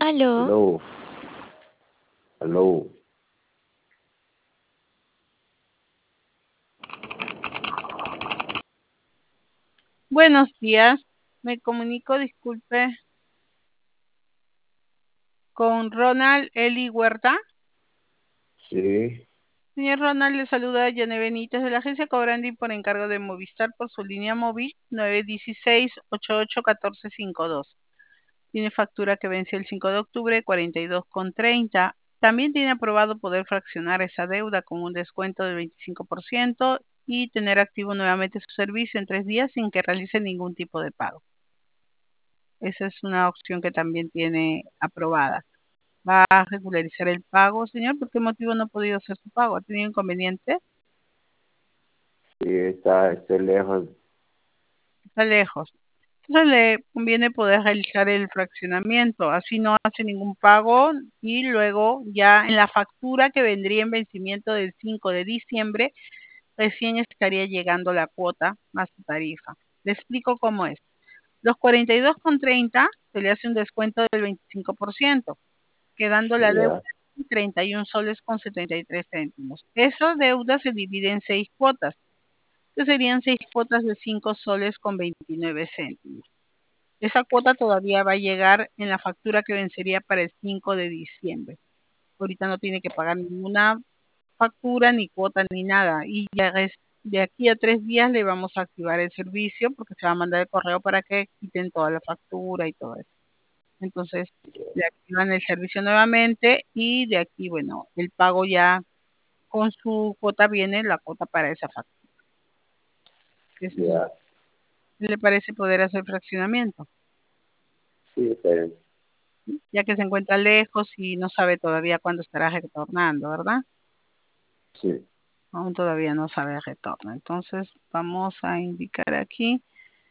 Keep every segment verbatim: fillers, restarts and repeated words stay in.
Aló, Aló, aló. Buenos días, me comunico, disculpe, con Ronald Eli Huerta. Sí, Señor Ronald, le saluda Yane Benítez de la agencia Cobrandi por encargo de Movistar por su línea móvil nueve uno seis, ocho ocho uno cuatro cinco dos. Tiene factura que vence el cinco de octubre, cuarenta y dos con treinta. También tiene aprobado poder fraccionar esa deuda con un descuento del veinticinco por ciento y tener activo nuevamente su servicio en tres días sin que realice ningún tipo de pago. Esa es una opción que también tiene aprobada. ¿Va a regularizar el pago, señor? ¿Por qué motivo no ha podido hacer su pago? ¿Ha tenido inconveniente? sí, está, estoy lejos. Está lejos. Entonces le conviene poder realizar el fraccionamiento. Así no hace ningún pago y luego ya en la factura que vendría en vencimiento del cinco de diciembre, recién estaría llegando la cuota más su tarifa. Le explico cómo es. Los cuarenta y dos con treinta se le hace un descuento del veinticinco por ciento, quedando la deuda Ya, en treinta y un soles con setenta y tres céntimos. Esa deuda se divide en seis cuotas, que serían seis cuotas de cinco soles con veintinueve céntimos. Esa cuota todavía va a llegar en la factura que vencería para el cinco de diciembre. Ahorita no tiene que pagar ninguna factura, ni cuota, ni nada. Y ya es, de aquí a tres días le vamos a activar el servicio porque se va a mandar el correo para que quiten toda la factura y todo eso. Entonces, le activan el servicio nuevamente y de aquí, bueno, el pago ya con su cuota viene la cuota para esa factura. ¿Qué ya, le parece poder hacer fraccionamiento? sí, está bien. Ya que se encuentra lejos y no sabe todavía cuándo estará retornando, ¿verdad? Sí, Aún todavía no sabe el retorno. Entonces, vamos a indicar aquí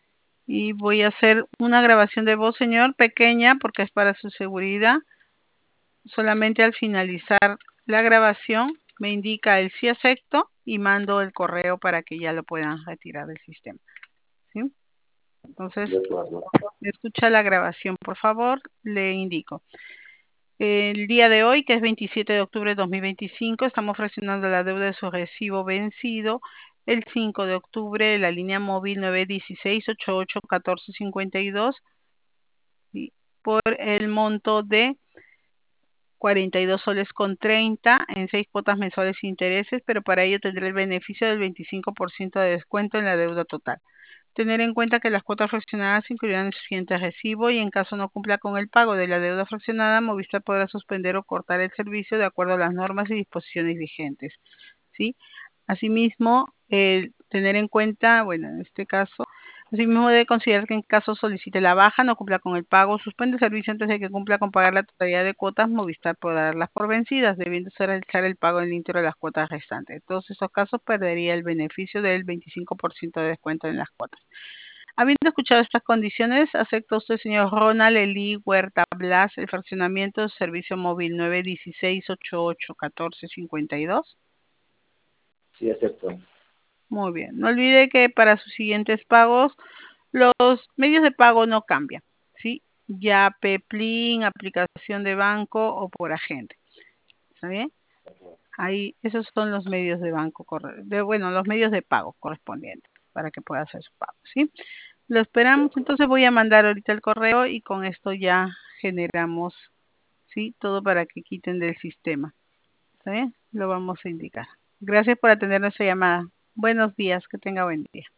y voy a hacer una grabación de voz, señor, pequeña, porque es para su seguridad. Solamente al finalizar la grabación me indica el sí acepto y mando el correo para que ya lo puedan retirar del sistema. ¿Sí? Entonces, de acuerdo. escucha la grabación, por favor, le indico. El día de hoy, que es veintisiete de octubre de dos mil veinticinco, estamos fraccionando la deuda de su recibo vencido el cinco de octubre, la línea móvil nueve uno seis, ocho ocho uno cuatro cinco dos, ¿sí?, por el monto de cuarenta y dos soles con treinta en seis cuotas mensuales sin intereses, pero para ello tendré el beneficio del veinticinco por ciento de descuento en la deuda total. Tener en cuenta que las cuotas fraccionadas incluirán el siguiente recibo y en caso no cumpla con el pago de la deuda fraccionada, Movistar podrá suspender o cortar el servicio de acuerdo a las normas y disposiciones vigentes, ¿sí? Asimismo, el tener en cuenta, bueno, en este caso, asimismo debe considerar que en caso solicite la baja, no cumpla con el pago, suspende el servicio antes de que cumpla con pagar la totalidad de cuotas, Movistar podrá darlas por vencidas, debiendo realizar el pago en el íntegro de las cuotas restantes. En todos esos casos perdería el beneficio del veinticinco por ciento de descuento en las cuotas. Habiendo escuchado estas condiciones, ¿acepta usted, señor Ronald Eli Huerta Blas, el fraccionamiento del servicio móvil nueve uno seis, ocho ocho uno cuatro cinco dos? Sí, acepto. Muy bien. No olvide que para sus siguientes pagos, los medios de pago no cambian, ¿sí? Ya Peplin, aplicación de banco o por agente. ¿Está bien? Ahí, esos son los medios de banco, de, bueno, los medios de pago correspondientes para que pueda hacer su pago, ¿sí? Lo esperamos, entonces voy a mandar ahorita el correo y con esto ya generamos, ¿sí?, todo para que quiten del sistema. ¿Está bien? Lo vamos a indicar. Gracias por atender nuestra llamada. Buenos días, que tenga buen día.